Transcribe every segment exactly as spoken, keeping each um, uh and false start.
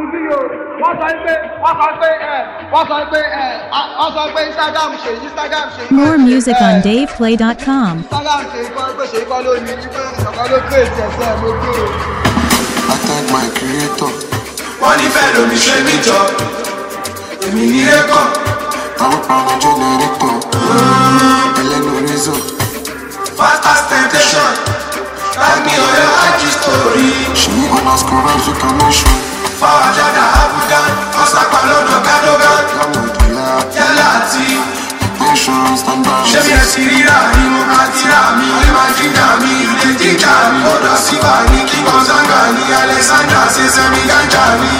bí o wọ́n sọ pé wọ́n sọ pé ẹ̀ wọ́n sọ pé ẹ̀ wọ́n sọ pé Instagram ṣe Instagram ṣe. More music on dave play dot com. Instagram ṣe ikọ́ pé ṣe ikọ́ ló ní pé ìṣọ̀kan ló gbé ìtẹ̀sẹ̀ mo gbé o. I thank my creator. Wọ́n ní fẹ́ lomi ṣe mí jọ, èmi ní rékọ̀. Àwọn pàrọ̀ generator. Ẹlẹ́nu reason. Fast as temptation, tag me on your I G story. Ṣé ní underscore verification? Fáwọn àjàdà Abuja, ọ̀sàpá lọ́dọ̀ Kadogan. Yàwó ìdíyà. Yálà àti Attention stand by. ṣé mi ẹ̀ sì ríra ni mo máa tira mi? Ó lè máa jíjà mi, ìdè jíjà mi. Ó lọ sí Bani, kí Gonzaga ní Alexandra ṣe sẹ́mi gánjà mi.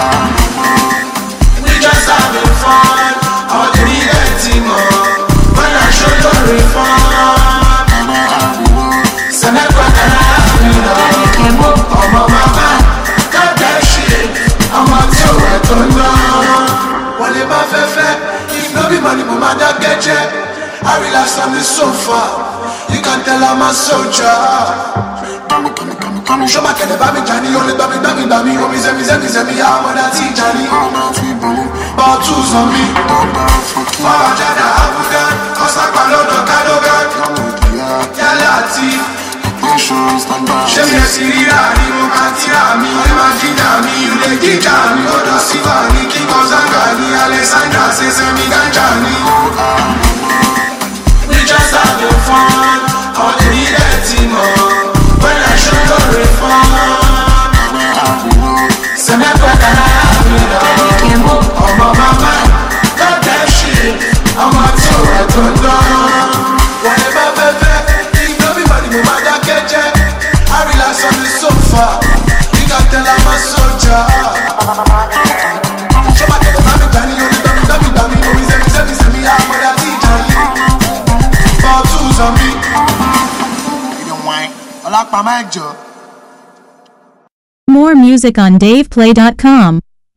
We just having fun, àwọn tèmi ẹ̀ ti mọ̀. When I show no refund. Sẹ́mẹ́pẹ́ kan náà mi lọ. Ẹ̀mú ọmọ màmá, got that shit. Ọmọ tí ò wẹ̀ tó ń lọ. Wọ́n lè má fẹ́ fẹ́, if no be money mo máa dákẹ́ jẹ́. I relax on the sofa, you can tell I'm a soldier. Kami kami kami kami. Show my kele bá mi jà ní, olè gbá mi gbá mi gbá mi. Omi sẹ́mi sẹ́mi sẹ́mi, àmọ́dá tí ìjà ní. Ọ̀nà tí bọ̀lú. Bottles on me. Ọ̀dà fọ́kì. Fáwọn àjàdà Abuja, ọ̀sàpá lọ́dọ̀ Kadogan. Yàwó ìdíyà. Yálà àti Attention stand by. ṣé mi ẹ̀ sì ríra ni mo máa tira mi? Ó lè máa jíjà mi, ìdè jíjà mi. Ó lọ sí Bani, kí Gonzaga ní Alexandra ṣe sẹ́mi gánjà ní. We just having fun, àwọn tèmi ẹ̀ ti mọ̀. When I show no refund. Sẹ́mẹ́pẹ́ kan náà mi lọ. Ẹ̀mú ọmọ màmá, got that shit. Ọmọ tí ò wẹ̀ tó ń dán. Wọ́n lè bá fẹ́ fẹ́, if no be money mo máa dákẹ́ jẹ́. I relax on the sofa, you can tell I'm a soldier. Ṣé máa tẹ̀lé bá mi jà ní orí gbàmí gbàmí gbàmí? Omi sẹ́mi sẹ́mi sẹ́mi, àmọ́dá tí ìjà ní. Bottles on me. Ọlápá máa jọ. More music on dave play dot com.